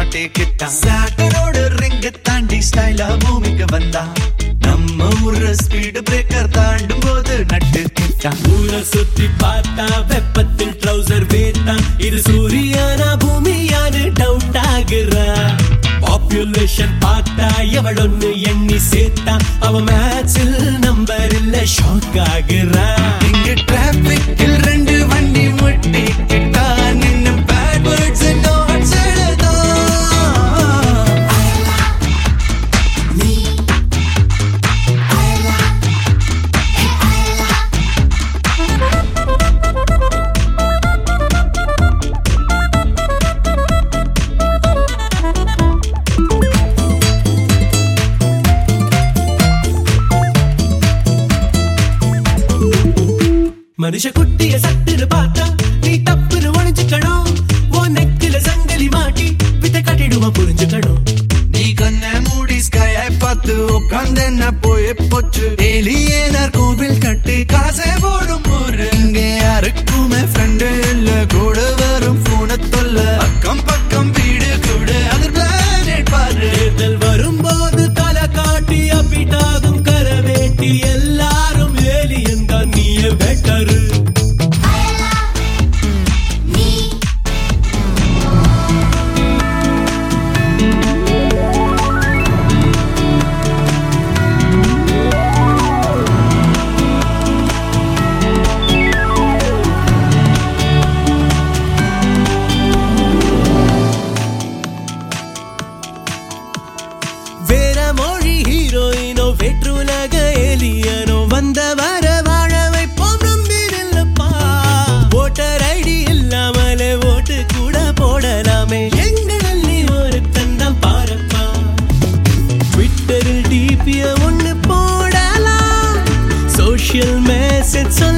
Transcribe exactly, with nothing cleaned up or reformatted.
மாட்டிக்கிட்டான். சாட்டரோட ரிங்க தாண்டி ஸ்டைலா பூமிக்கு வந்தான். நம்ம ஊரு ஸ்பீடு பிரேக்கர் தாண்டும் போது நட்டுக்கிட்டான். ஊரை சுத்தி பார்த்தா வெப்பத்தில் ட்ரௌசர் வேத்தான். இது சூரியானா பூமியானு டவுட் ஆகுறா. பாப்புலேஷன் பார்த்தா எவள் ஒன்னு எண்ணி சேர்த்தா. அவ மேட்சில் நம்பர் இல்ல ஷாக் ஆகுறா. இங்க டிராபிக்கில் ரெண்டு வண்டி முட்டிக்கிட்டா. நின்னு பேட் வேர்ட்ஸ் நோட்ஸ் எழுதா. மனுஷ குட்டிய சட்டுன்னு பார்த்தா நீ தப்புன்னு ஒழிஞ்சுக்கணும். உன் நெக்கில சங்கிலி மாட்டி வித்த கட்டிடுவா புரிஞ்சுக்கணும். நீ கண்ண மூடி ஸ்கையை பார்த்து உட்கார்ந்து என்ன போய் போச்சு. ஏலியனர் கோவில் கட்டி காசை போடும் போரு. இங்க யாருக்குமே ஃப்ரெண்டு இல்ல, கூட வரும் போன தொல்ல. அக்கம் பக்கம் வீடு கூட அது பிளானட் பாரு. தேர்தல் வரும்போது தலை காட்டி அப்பிட்டாகும் கரவேட்டி. எல்லாரும் ஏலியன் தான், நீயே பெட்டரு. வேற மொழி ஹீரோயினோ வெற்றுலக ஏலியனோ வந்த வர வாழ வைப்போம் நம்பிருப்பா. ஓட்டர் ஐடி இல்லாமலே ஓட்டு கூட போடலாமே. எங்களில் நீ ஒரு தந்தம் பாரப்பா. ட்விட்டரில் டிபிய ஒண்ணு போடலாம். சோஷியல் மெசேஜ் சொல்ல